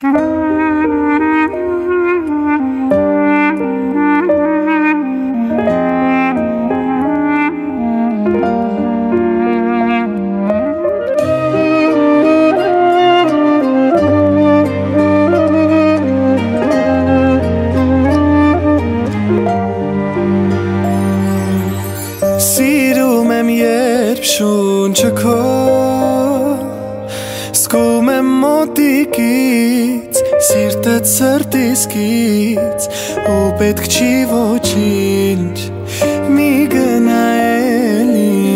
Սիրում եմ երբ շունչը քո Զգում եմ մոտիկից Սիրտդ սրտիս կից Ու պետք չի ոչինչ Մի գնա էլ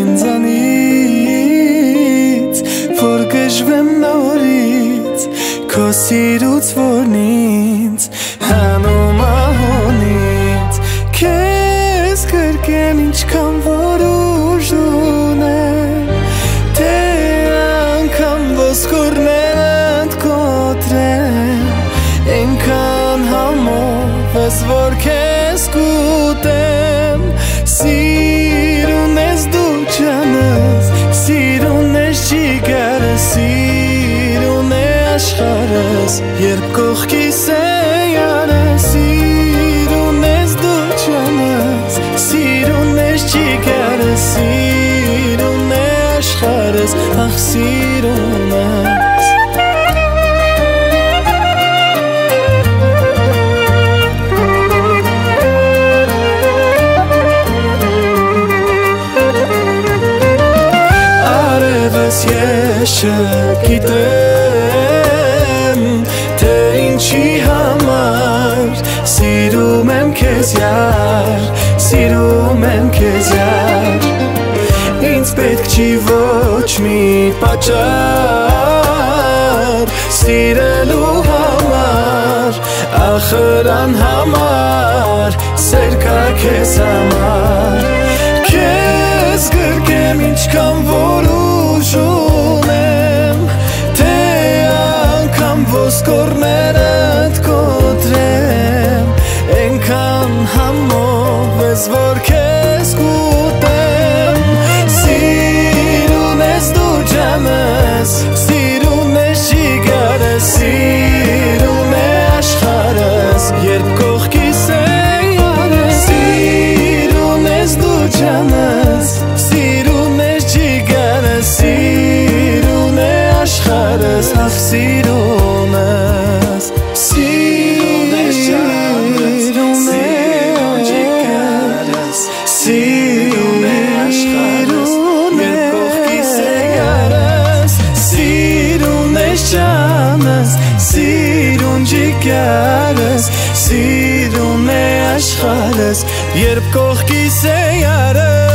ինձանից Որ գժվեմ նորից Քո սիրուց որն ինձ Հանում ահոնից Քեզ կրկեմ ինչքան որ ուժ ունեմ Թե անգամ ոսկորներդ կոտրեմ Ենքան համով ես որ քեզ կուտեմ Սիրուն ես դու ջանս Սիրուն ես ջիգարս Սիրուն է աշխարհս Երբ կողքիս է յարս Սիրուն ես դու ջանս Սիրուն ես ջիգարս Սիրուն է աշխարհս Ախ սիրուն ես Արևս ես չգիտեմ Թե ինչի համար Սիրում եմ քեզ յար Սիրում եմ քեզ յար Ինձ պետք չի ոչ մի պատճառ Սիրելու համար Ախր անհամար Սեր կա քեզ համար Քեզ գրկեմ ինչքան որ ուժ ունեմ Թե անգամ ոսկորներդ կոտրեմ Ենքան համով ես որ քեզ կուտեմ Սիրուն ես դու ջանս Սիրուն ես ջիգարս Սիրուն է աշխարհս Երբ կողքիս է յարս Սիրուն ես դու ջանս Սիրուն ես ջիգարս Սիրուն է աշխարհս Ախ սիրուն ես Սիրուն ես ջանս Սիրուն ջիգարս Սիրուն է աշխարհս Երբ կողքիս է յարս Սիրուն ես ջանս Սիրուն ջիգարս Սիրուն է աշխարհս Երբ կողքիս է յարս